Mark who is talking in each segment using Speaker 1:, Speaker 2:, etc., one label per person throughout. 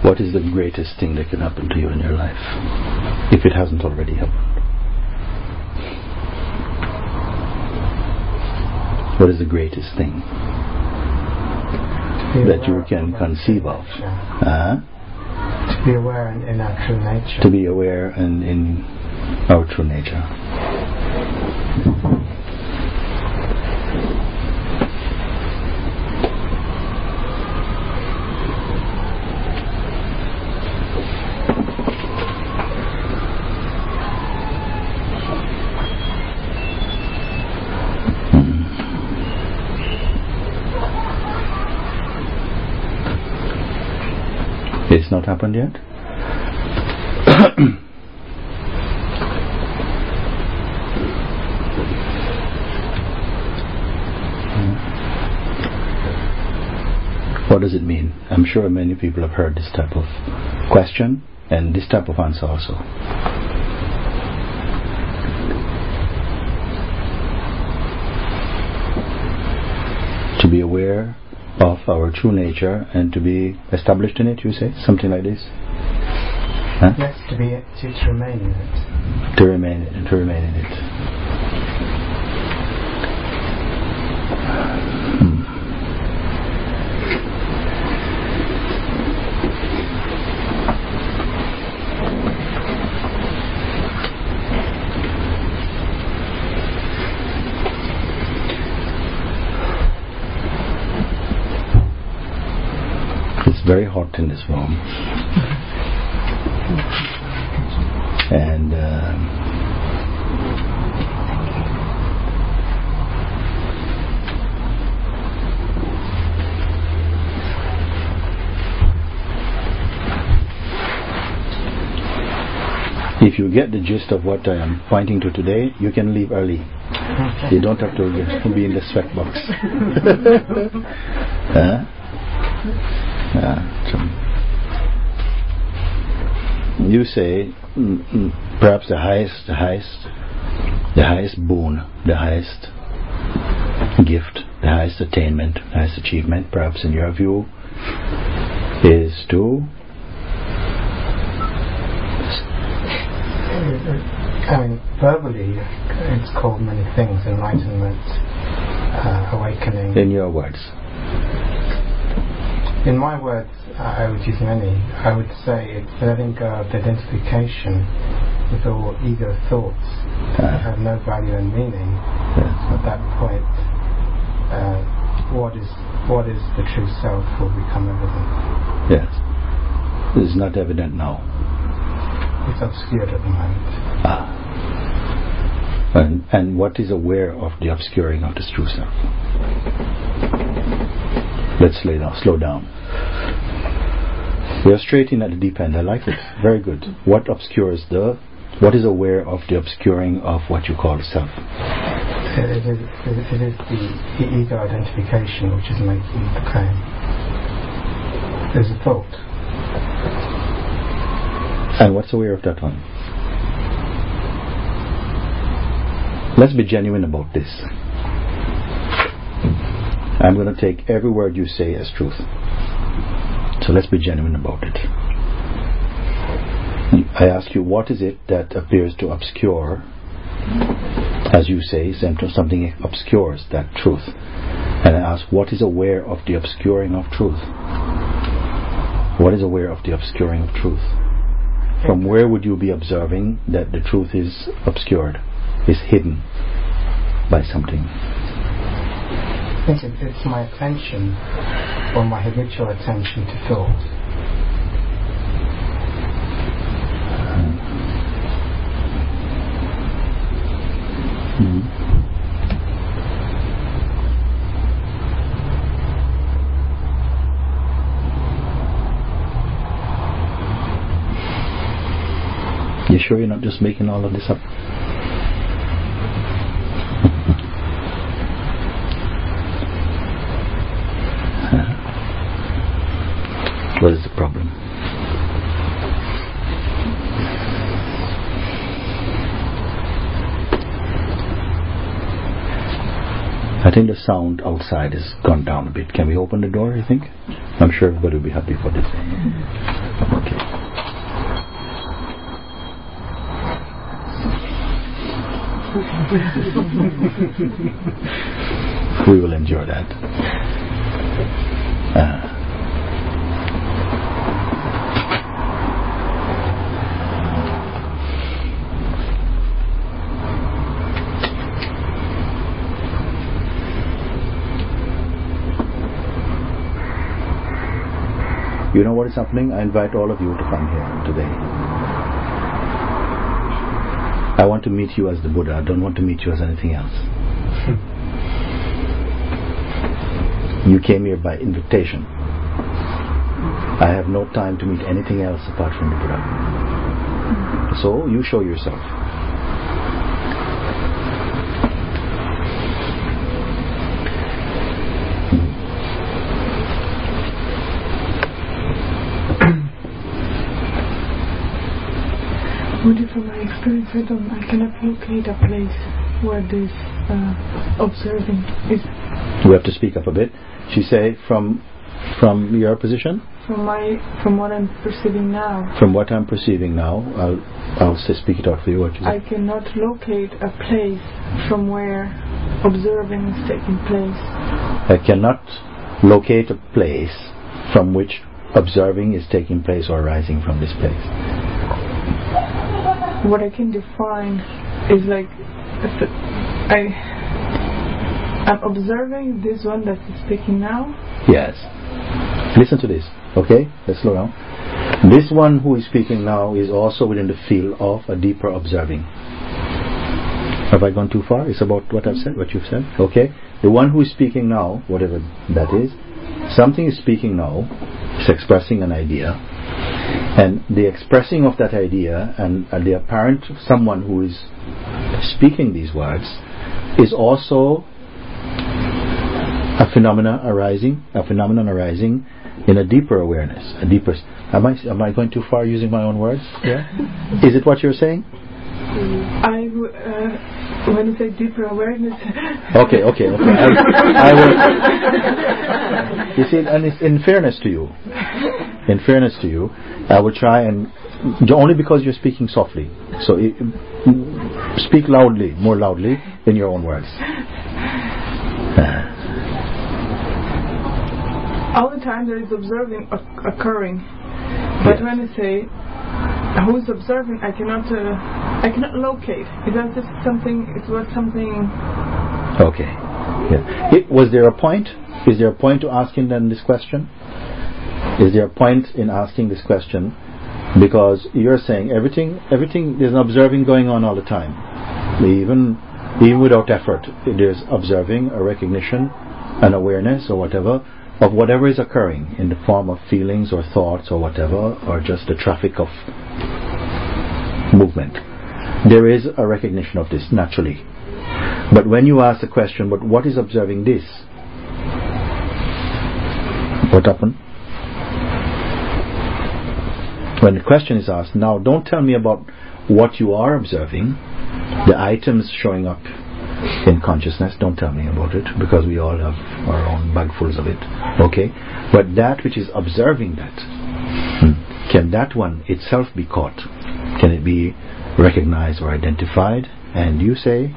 Speaker 1: What is the greatest thing that can happen to you in your life, if it hasn't already happened? What is the greatest thing that you can conceive of?
Speaker 2: To be aware in our true nature.
Speaker 1: To be aware in our true nature. It's not happened yet? What does it mean? I'm sure many people have heard this type of question and this type of answer also. To be aware of our true nature and to be established in it, you say? Something like this? Huh?
Speaker 2: Yes, to remain in it.
Speaker 1: To remain in it. It's very hot in this room. And if you get the gist of what I am pointing to today, you can leave early. You don't have to be in the sweat box. You say perhaps the highest boon, the highest gift, the highest attainment, the highest achievement, perhaps in your view, is to
Speaker 2: verbally it's called many things: enlightenment, awakening.
Speaker 1: In your words.
Speaker 2: In my words, I would use many. I would say it's letting go of the identification with all ego thoughts that have no value and meaning.
Speaker 1: Yes.
Speaker 2: At that point, what is the true self will become evident.
Speaker 1: Yes. This is not evident now.
Speaker 2: It's obscured at the moment.
Speaker 1: And what is aware of the obscuring of this true self? Let's slow down. We are straight in at the deep end. I like it. Very good. What is aware of the obscuring of what you call self?
Speaker 2: It is the ego identification which is making the claim. There's a thought.
Speaker 1: And what's aware of that one? Let's be genuine about this. I'm going to take every word you say as truth. So let's be genuine about it. I ask you, what is it that appears to obscure, as you say, something obscures that truth? And I ask, what is aware of the obscuring of truth? What is aware of the obscuring of truth? From where would you be observing that the truth is obscured, is hidden by something?
Speaker 2: I think it's my attention, or my habitual attention to thought.
Speaker 1: You sure you're not just making all of this up? What is the problem? I think the sound outside has gone down a bit. Can we open the door, you think? I'm sure everybody will be happy for this. Okay. We will endure that. You know what is happening? I invite all of you to come here today. I want to meet you as the Buddha. I don't want to meet you as anything else. You came here by invitation. I have no time to meet anything else apart from the Buddha. So you show yourself.
Speaker 3: From my experience, I cannot locate a place where this observing is.
Speaker 1: We have to speak up a bit. She say from your position.
Speaker 3: From what I'm perceiving now.
Speaker 1: From what I'm perceiving now, I'll speak it out for you. What you say?
Speaker 3: I cannot locate a place from where observing is taking place.
Speaker 1: I cannot locate a place from which observing is taking place or arising from this place.
Speaker 3: What I can define is like I'm observing this one that is speaking now.
Speaker 1: Yes. Listen to this, okay? Let's slow down. This one who is speaking now is also within the field of a deeper observing. Have I gone too far? It's about what I've said, what you've said. Okay? The one who is speaking now, whatever that is, something is speaking now. It's expressing an idea. And the expressing of that idea and the apparent someone who is speaking these words is also a phenomenon arising in a deeper awareness, a deeper. Am I going too far using my own words? Yeah. Is it what you're saying?
Speaker 3: When you say deeper awareness.
Speaker 1: Okay. I will. You see, and it's in fairness to you, I will try and only because you're speaking softly. So speak loudly, more loudly in your own words.
Speaker 3: All the time there is observing occurring, but yes. When I say who is observing, I cannot locate. Because it's something.
Speaker 1: Okay. Yeah. Was there a point? Is there a point to asking then this question? Is there a point in asking this question? Because you're saying everything. There's an observing going on all the time. Even without effort, there's observing, a recognition, an awareness, or whatever. Of whatever is occurring in the form of feelings or thoughts or whatever, or just the traffic of movement. There is a recognition of this naturally. But when you ask the question, but what is observing this? What happened? When the question is asked, now don't tell me about what you are observing, the items showing up in consciousness, don't tell me about it, because we all have our own bagfuls of it. Okay? But that which is observing that, can that one itself be caught? Can it be recognized or identified? And you say,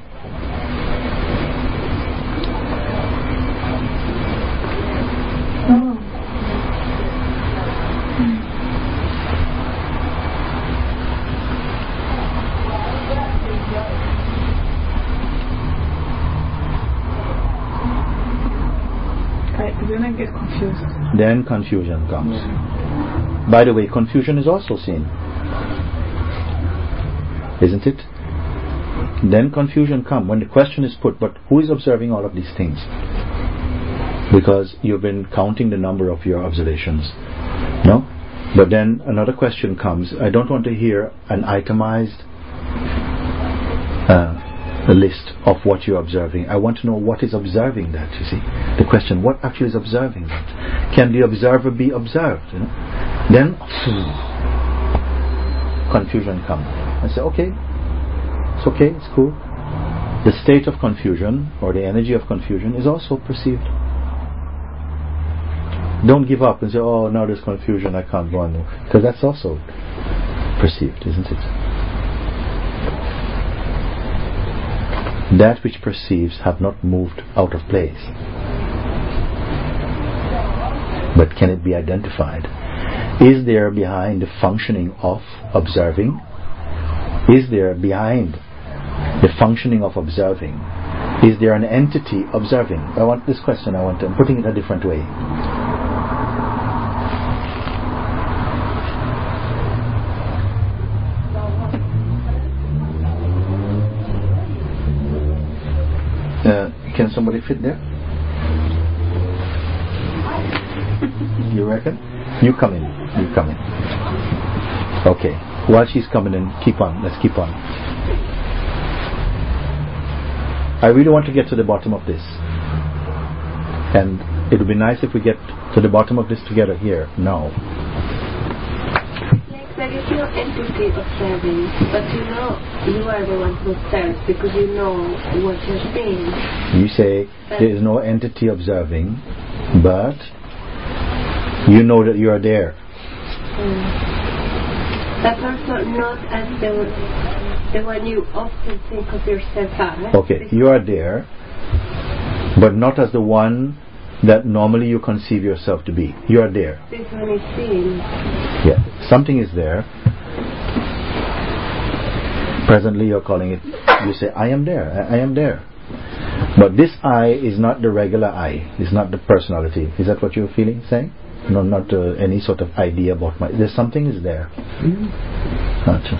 Speaker 3: then I get confused.
Speaker 1: Then confusion comes. By the way, confusion is also seen. Isn't it? Then confusion comes when the question is put, but who is observing all of these things? Because you've been counting the number of your observations. No? But then another question comes. I don't want to hear an itemized list of what you're observing. I want to know what is observing that, you see. The question, what actually is observing that? Can the observer be observed? You know? Then confusion comes. I say, okay, it's cool. the state of confusion or the energy of confusion is also perceived. Don't give up and say, oh, now there's confusion, I can't go on. Because that's also perceived, isn't it? That which perceives have not moved out of place. But can it be identified? Is there behind the functioning of observing? Is there behind the functioning of observing? Is there an entity observing? I want this question, I'm putting it a different way. Can somebody fit there? You reckon? You come in. Okay. While she's coming in, keep on. Let's keep on. I really want to get to the bottom of this. And it would be nice if we get to the bottom of this together here, now.
Speaker 4: There is no entity observing, but you know you are the one who observes because you know what you're seeing.
Speaker 1: You say there is no entity observing, but you know that you are there.
Speaker 4: But also not as the one you often think of yourself as.
Speaker 1: Okay, you are there, but not as the one that normally you conceive yourself to be. You are there.
Speaker 4: This one is seen.
Speaker 1: Yeah, something is there. Presently you're calling it, you say, I am there, I am there. But this I is not the regular I, it's not the personality. Is that what you're feeling, saying? No, not any sort of idea about there's something is there. Gotcha.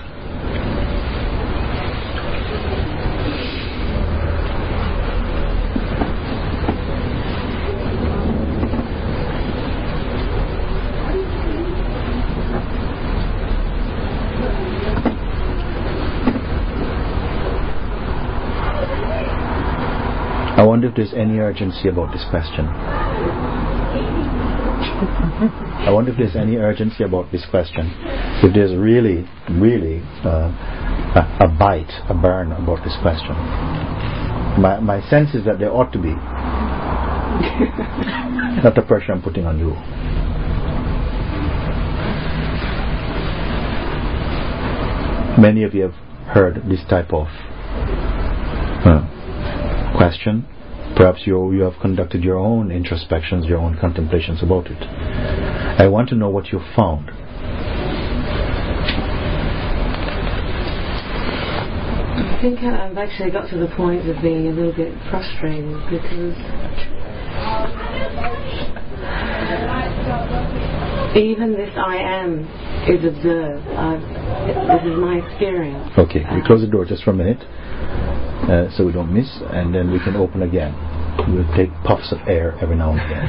Speaker 1: I wonder if there's any urgency about this question. I wonder if there's any urgency about this question. If there's really a bite, a burn about this question. My sense is that there ought to be. Not the pressure I'm putting on you. Many of you have heard this type of question. Perhaps you have conducted your own introspections, your own contemplations about it. I want to know what you found.
Speaker 5: I think I've actually got to the point of being a little bit frustrated because even this I am is observed. This is my experience.
Speaker 1: Okay, we close the door just for a minute. So we don't miss, and then we can open again. We'll take puffs of air every now and again.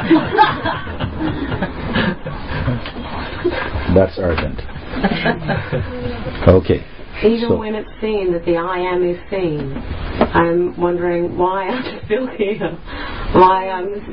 Speaker 1: That's urgent. Okay.
Speaker 5: Even when it's seen that the I am is seen, I'm wondering why I'm still here. Why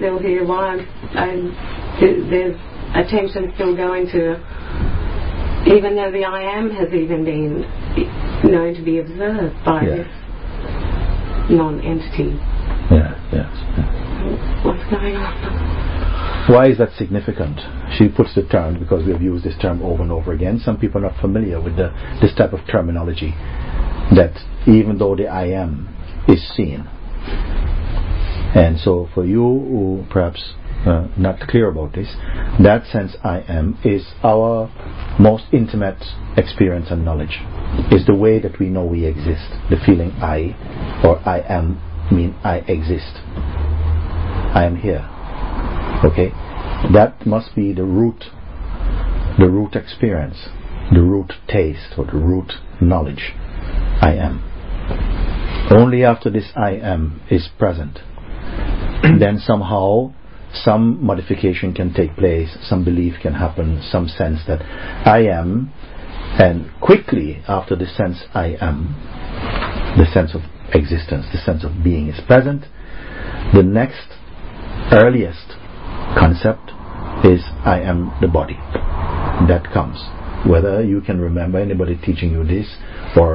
Speaker 5: there's attention still going to, even though the I am has even been known to be observed by this non-entity.
Speaker 1: Yes.
Speaker 5: What's going on?
Speaker 1: Why is that significant? She puts the term, because we have used this term over and over again. Some people are not familiar with this type of terminology, that even though the I am is seen. And so for you who perhaps not clear about this, that sense I am is our most intimate experience and knowledge. Is the way that we know we exist. The feeling I or I am mean I exist. I am here. Okay? That must be the root experience, the root taste or the root knowledge. I am. Only after this I am is present, then somehow some modification can take place, some belief can happen, some sense that I am, and quickly after the sense I am, the sense of existence, the sense of being is present, the next earliest concept is I am the body. That comes. Whether you can remember anybody teaching you this or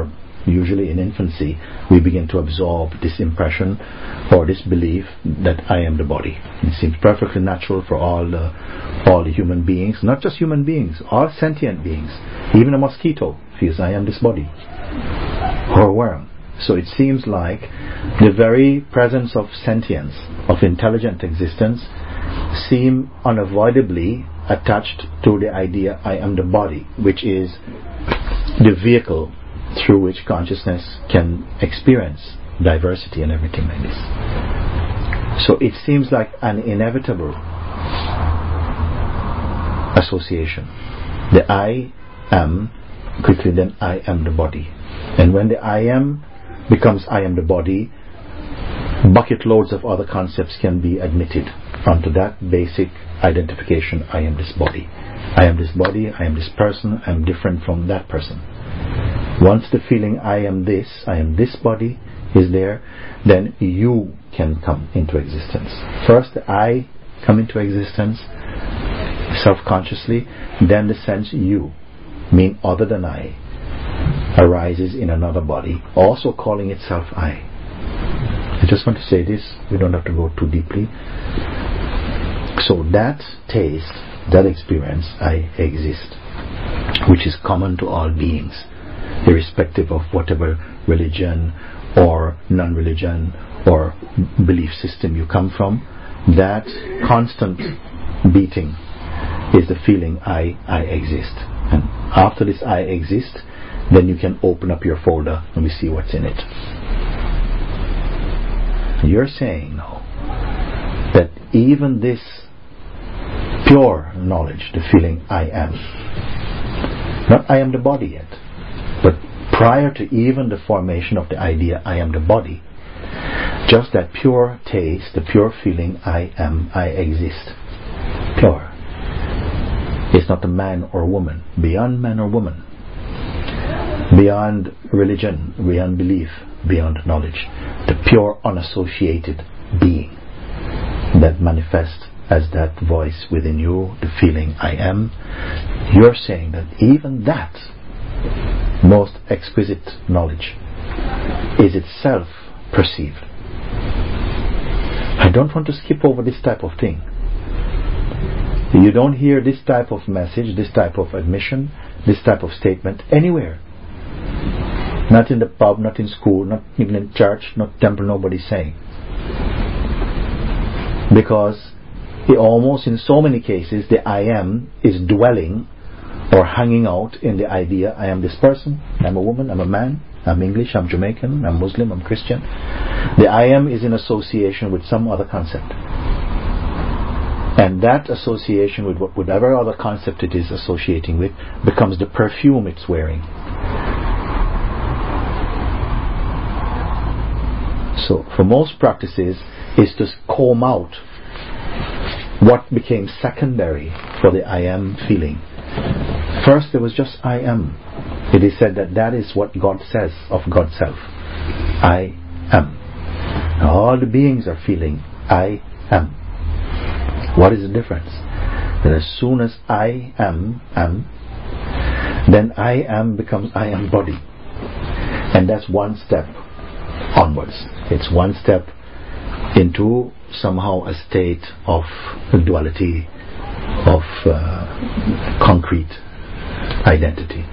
Speaker 1: usually in infancy, we begin to absorb this impression or this belief that I am the body. It seems perfectly natural for all the human beings, not just human beings, all sentient beings. Even a mosquito feels I am this body, or a worm. So it seems like the very presence of sentience, of intelligent existence, seem unavoidably attached to the idea I am the body, which is the vehicle through which consciousness can experience diversity and everything like this. So it seems like an inevitable association. The I am, quickly then I am the body. And when the I am becomes I am the body, bucket loads of other concepts can be admitted onto that basic identification, I am this body. I am this body, I am this person, I am different from that person. Once the feeling I am this body is there, then you can come into existence. First the I come into existence self-consciously, then the sense you, mean other than I, arises in another body, also calling itself I. I just want to say this, we don't have to go too deeply. So that taste, that experience, I exist, which is common to all beings, irrespective of whatever religion or non-religion or belief system you come from, that constant beating is the feeling I exist. And after this I exist, then you can open up your folder and we see what's in it. You're saying now that even this pure knowledge, the feeling I am, not I am the body yet, but prior to even the formation of the idea I am the body, just that pure taste, the pure feeling I am, I exist, pure. It's not a man or woman, beyond man or woman, beyond religion, beyond belief, beyond knowledge, the pure unassociated being that manifests as that voice within you, the feeling I am. You're saying that even that most exquisite knowledge is itself perceived. I don't want to skip over this type of thing. You don't hear this type of message, this type of admission, this type of statement anywhere. Not in the pub, not in school, not even in church, not temple, nobody's saying. Because almost in so many cases the I am is dwelling or hanging out in the idea I am this person, I'm a woman, I'm a man, I'm English, I'm Jamaican, I'm Muslim, I'm Christian. The I am is in association with some other concept. And that association with whatever other concept it is associating with becomes the perfume it's wearing. So for most practices is to comb out what became secondary for the I am feeling. First there was just I am. It is said that that is what God says of God's self. I am. All the beings are feeling I am. What is the difference? That as soon as I am, then I am becomes I am body. And that's one step onwards. It's one step into somehow a state of duality, of concrete identity.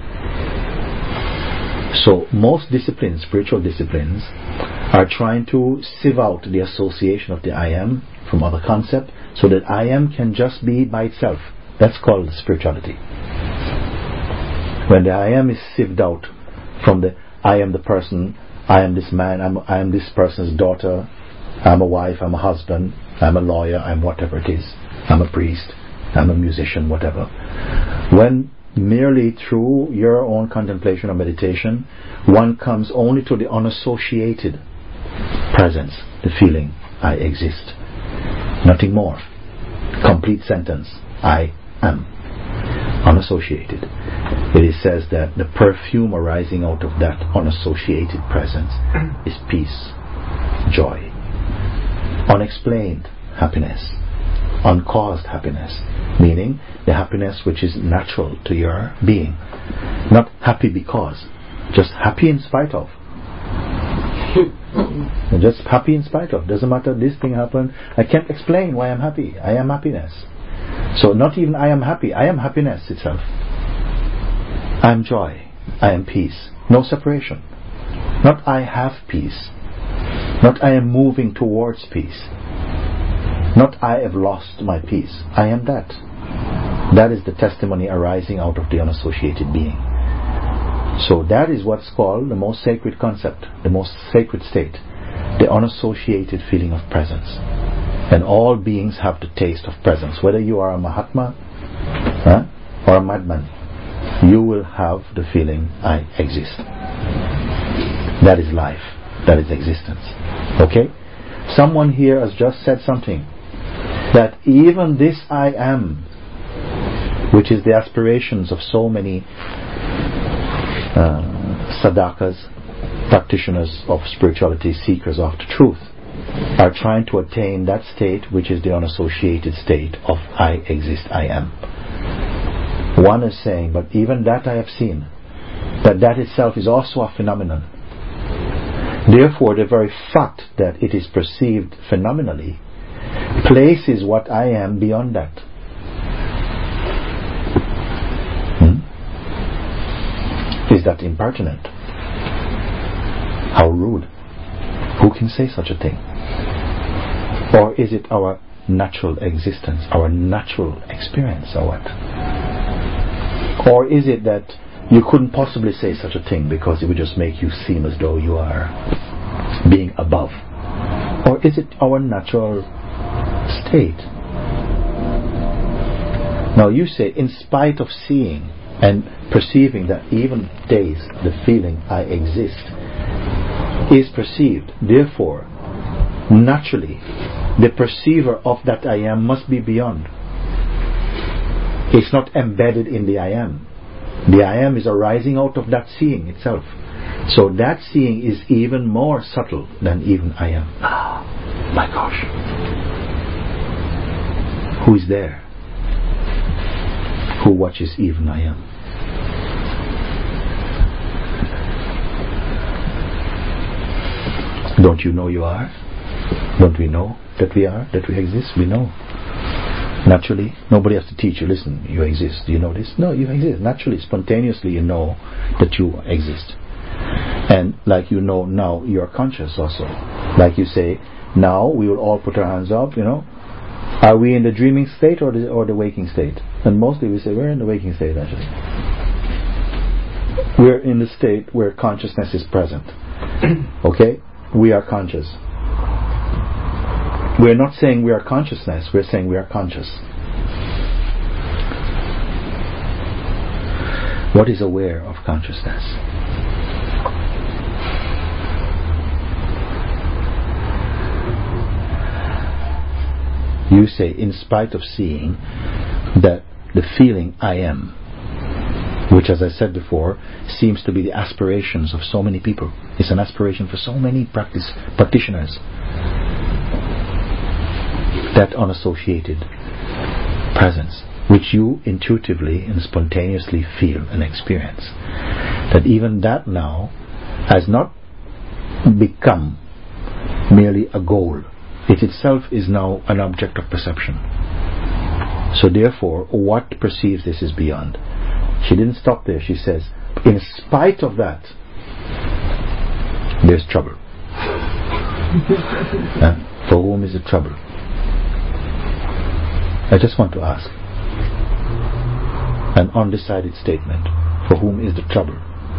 Speaker 1: So most disciplines, spiritual disciplines, are trying to sieve out the association of the I am from other concepts so that I am can just be by itself. That's called spirituality. When the I am is sieved out from the I am the person, I am this man, I am this person's daughter, I'm a wife, I'm a husband, I'm a lawyer, I'm whatever it is, I'm a priest, I'm a musician, whatever. When merely through your own contemplation or meditation, one comes only to the unassociated presence, the feeling, I exist. Nothing more. Complete sentence, I am. Unassociated. It says that the perfume arising out of that unassociated presence is peace, joy, unexplained happiness, uncaused happiness, meaning the happiness which is natural to your being, not happy because. just happy in spite of. I'm just happy in spite of. Doesn't matter, this thing happened. I can't explain why I'm happy. I am happiness. So not even I am happy. I am happiness itself. I am joy. I am peace. No separation. Not I have peace. Not I am moving towards peace. Not I have lost my peace. I am that. That is the testimony arising out of the unassociated being. So that is what's called the most sacred concept, the most sacred state, the unassociated feeling of presence. And all beings have the taste of presence. Whether you are a Mahatma or a madman, you will have the feeling, I exist. That is life. That is existence. Okay? Someone here has just said something, that even this I am, which is the aspirations of so many sadhakas, practitioners of spirituality, seekers of the truth, are trying to attain that state which is the unassociated state of I exist, I am. One is saying, but even that I have seen, that itself is also a phenomenon. Therefore, the very fact that it is perceived phenomenally places what I am beyond that. Is that impertinent? How rude. Who can say such a thing? Or is it our natural existence, our natural experience, or what? Or is it that you couldn't possibly say such a thing because it would just make you seem as though you are being above? Or is it our natural state? Now you say, in spite of seeing and perceiving that even days the feeling I exist is perceived, therefore naturally the perceiver of that I am must be beyond. It's not embedded in the I am. The I am is arising out of that seeing itself. So that seeing is even more subtle than even I am. Ah, my gosh. Who is there? Who watches even I am? Don't you know you are? Don't we know that we are, that we exist? We know. Naturally, nobody has to teach you, listen, you exist. Do you know this? No, you exist. Naturally, spontaneously you know that you exist. And like you know now, you are conscious also. Like you say, now we will all put our hands up, Are we in the dreaming state or the waking state? And mostly we say, we're in the waking state actually. We're in the state where consciousness is present. Okay? We are conscious. We're not saying we are consciousness, we're saying we are conscious. What is aware of consciousness? You say, in spite of seeing that the feeling I am, which as I said before, seems to be the aspirations of so many people. It's an aspiration for so many practitioners. That unassociated presence, which you intuitively and spontaneously feel and experience. That even that now has not become merely a goal. It itself is now an object of perception. So therefore, what perceives this is beyond. She didn't stop there. She says, in spite of that, there's trouble. For whom is the trouble? I just want to ask. An undecided statement. For whom is the trouble?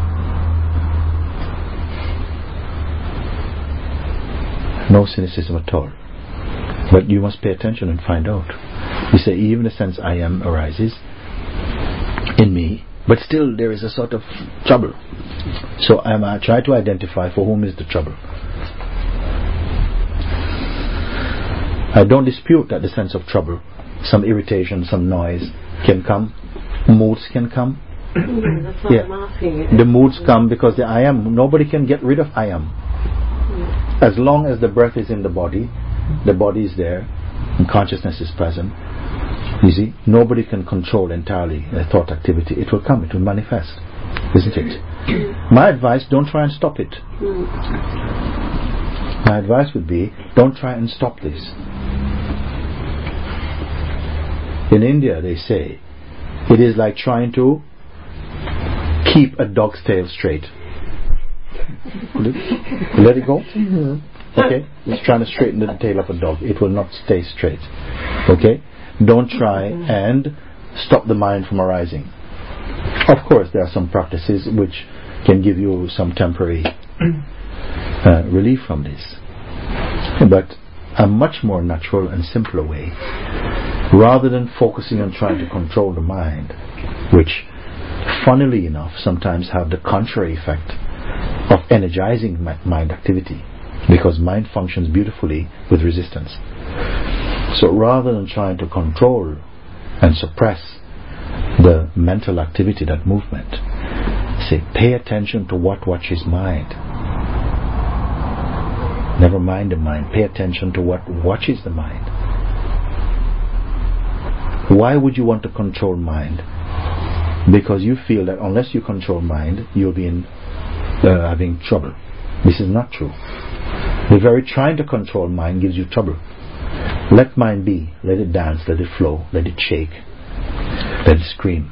Speaker 1: No cynicism at all. But you must pay attention and find out. You say, even the sense I am arises in me, but still there is a sort of trouble. So I try to identify for whom is the trouble. I don't dispute that the sense of trouble, some irritation, some noise can come, moods can come.
Speaker 5: That's what I'm asking.
Speaker 1: The moods come because the I am, nobody can get rid of I am. As long as the breath is in the body is there, and consciousness is present, you see, nobody can control entirely the thought activity. It will come, it will manifest. isn't it? My advice, don't try and stop it. My advice would be, don't try and stop this. In India, they say, it is like trying to keep a dog's tail straight. Let it go. Okay? It's trying to straighten the tail of a dog. It will not stay straight. Okay? Don't try and stop the mind from arising. Of course, there are some practices which can give you some temporary relief from this. But a much more natural and simpler way, rather than focusing on trying to control the mind, which, funnily enough, sometimes have the contrary effect of energizing mind activity, because mind functions beautifully with resistance. So rather than trying to control and suppress the mental activity, that movement, say, pay attention to what watches mind. Never mind the mind. Pay attention to what watches the mind. Why would you want to control mind? Because you feel that unless you control mind, you'll be having trouble. This is not true. The very trying to control mind gives you trouble. Let mind be. Let it dance. Let it flow. Let it shake. Let it scream.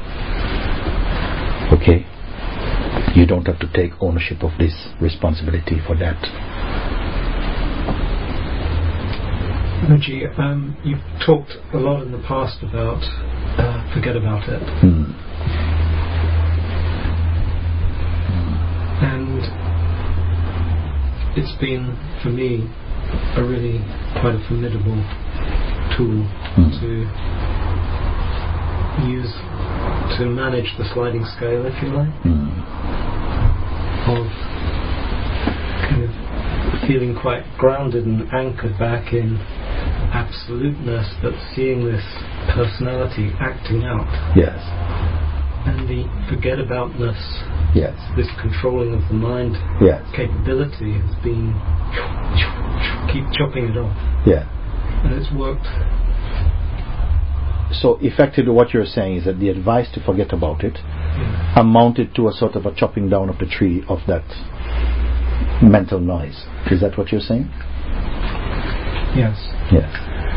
Speaker 1: Okay? You don't have to take ownership of this responsibility for that.
Speaker 6: Mooji, you've talked a lot in the past about forget about it. And it's been, for me, a really quite a formidable tool to use to manage the sliding scale, if you like, of kind of feeling quite grounded and anchored back in absoluteness, but seeing this personality acting out.
Speaker 1: Yes.
Speaker 6: And the forget aboutness,
Speaker 1: yes,
Speaker 6: this controlling of the mind,
Speaker 1: yes,
Speaker 6: capability has been keep chopping it off.
Speaker 1: Yeah.
Speaker 6: And it's worked.
Speaker 1: So effectively what you're saying is that the advice to forget about it amounted to a sort of a chopping down of the tree of that mental noise. Is that what you're saying?
Speaker 6: Yes.
Speaker 1: Yes.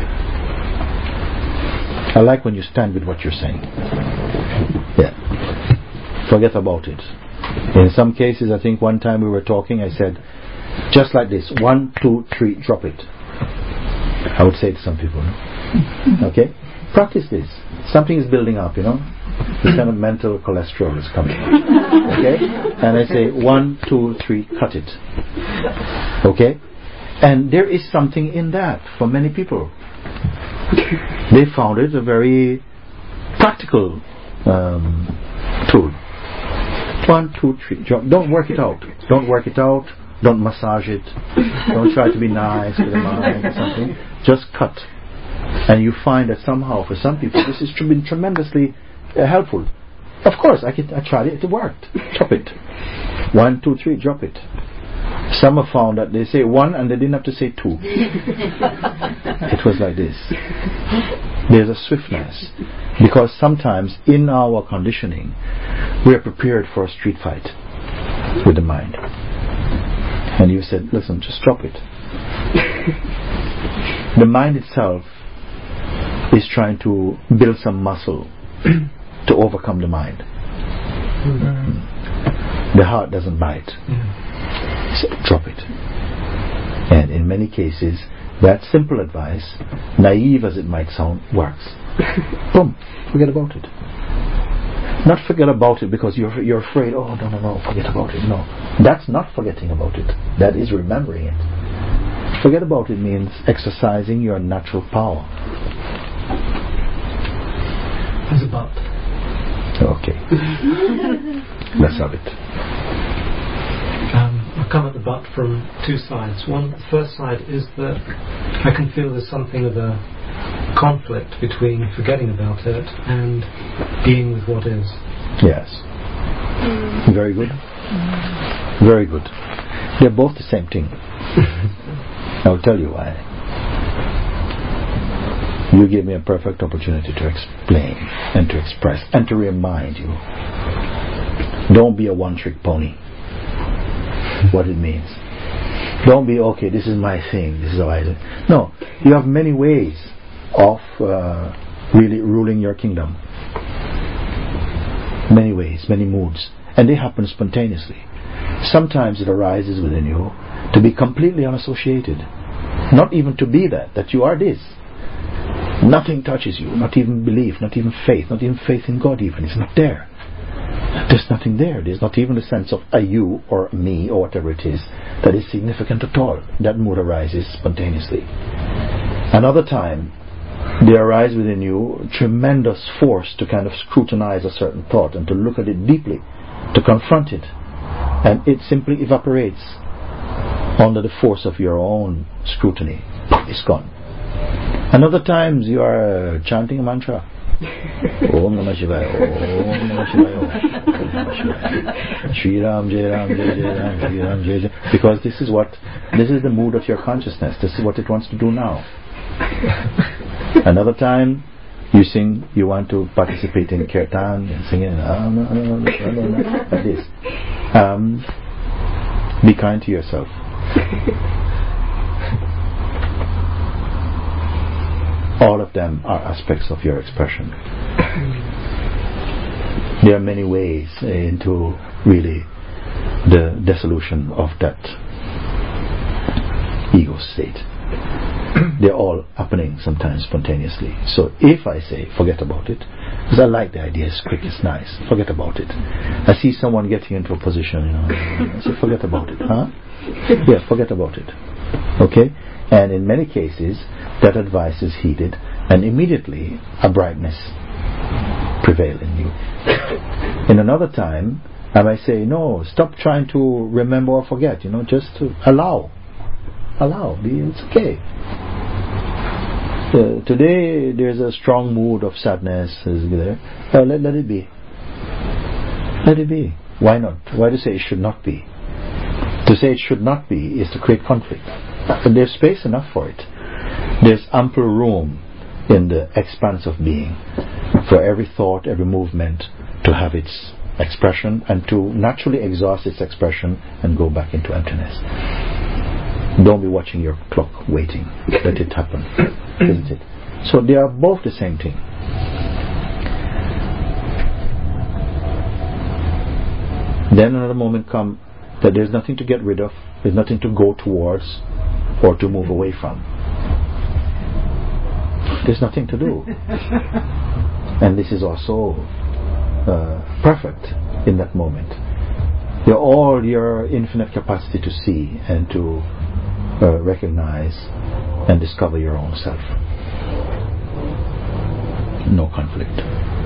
Speaker 1: I like when you stand with what you're saying. Yeah. Forget about it. In some cases, I think one time we were talking, I said, just like this, 1, 2, 3, drop it. I would say to some people, no? Okay? Practice this. Something is building up, you know? This kind of mental cholesterol is coming. Okay? And I say, 1, 2, 3, cut it. Okay? And there is something in that for many people. They found it a very practical tool. 1, 2, 3. Don't work it out. Don't work it out. Don't massage it. Don't try to be nice with the mind or something. Just cut. And you find that somehow for some people this has been tremendously helpful. Of course, I tried it. It worked. Chop it. 1, 2, 3. Drop it. Some have found that they say 1 and they didn't have to say 2. It was like this. There's a swiftness. Because sometimes in our conditioning, we are prepared for a street fight with the mind. And you said, listen, just drop it. The mind itself is trying to build some muscle to overcome the mind. The heart doesn't bite. So drop it. And in many cases, that simple advice, naive as it might sound, works. Boom, forget about it. Not forget about it because you're afraid, oh no, forget about it. No, that's not forgetting about it. That is remembering it. Forget about it means exercising your natural power.
Speaker 6: There's a but.
Speaker 1: Okay. Let's have it.
Speaker 6: I come at the but from two sides. One, the first side is that I can feel there's something of a conflict between forgetting about it and being with what is.
Speaker 1: Yes. Very good. Very good. They're both the same thing. I'll tell you why. You gave me a perfect opportunity to explain and to express and to remind you Don't be a one-trick pony. What it means. Don't be, okay, this is my thing, this is how I do. No, you have many ways of really ruling your kingdom. Many ways, many moods. And they happen spontaneously. Sometimes it arises within you to be completely unassociated. Not even to be that you are this. Nothing touches you, not even belief, not even faith in God even. It's not there. There's nothing there. There's not even a sense of a you or a me or whatever it is that is significant at all. That mood arises spontaneously. Another time, there arise within you tremendous force to kind of scrutinize a certain thought and to look at it deeply, to confront it. And it simply evaporates under the force of your own scrutiny. It's gone. Another times you are chanting a mantra. Om Namah Shivaya, Om Namah Shivaya, Om Namah Shivaya. Shri Ram, Jai Ram, Jai Jai Ram, Shri Ram, Jai Jai. Because this is the mood of your consciousness. This is what it wants to do now. Another time you want to participate in kirtan and singing like this. Be kind to yourself. All of them are aspects of your expression. There are many ways into really the dissolution of that ego state. They're all happening sometimes spontaneously. So if I say forget about it, because I like the idea, it's quick, it's nice, forget about it. I see someone getting into a position, I say forget about it, huh? Yeah, forget about it. Okay? And in many cases that advice is heeded and immediately a brightness prevails in you. In another time I might say, no, stop trying to remember or forget, just to allow, it's okay. Today there's a strong mood of sadness is there. Let it be. Let it be. Why not? Why to say it should not be? To say it should not be is to create conflict. There's space enough for it. There's ample room in the expanse of being for every thought, every movement to have its expression and to naturally exhaust its expression and go back into emptiness. Don't be watching your clock waiting. Let it happen. Isn't it? So they are both the same thing. Then another moment comes that there's nothing to get rid of, there's nothing to go towards or to move away from. There's nothing to do. And this is also perfect in that moment. All your infinite capacity to see and to recognize and discover your own self. No conflict.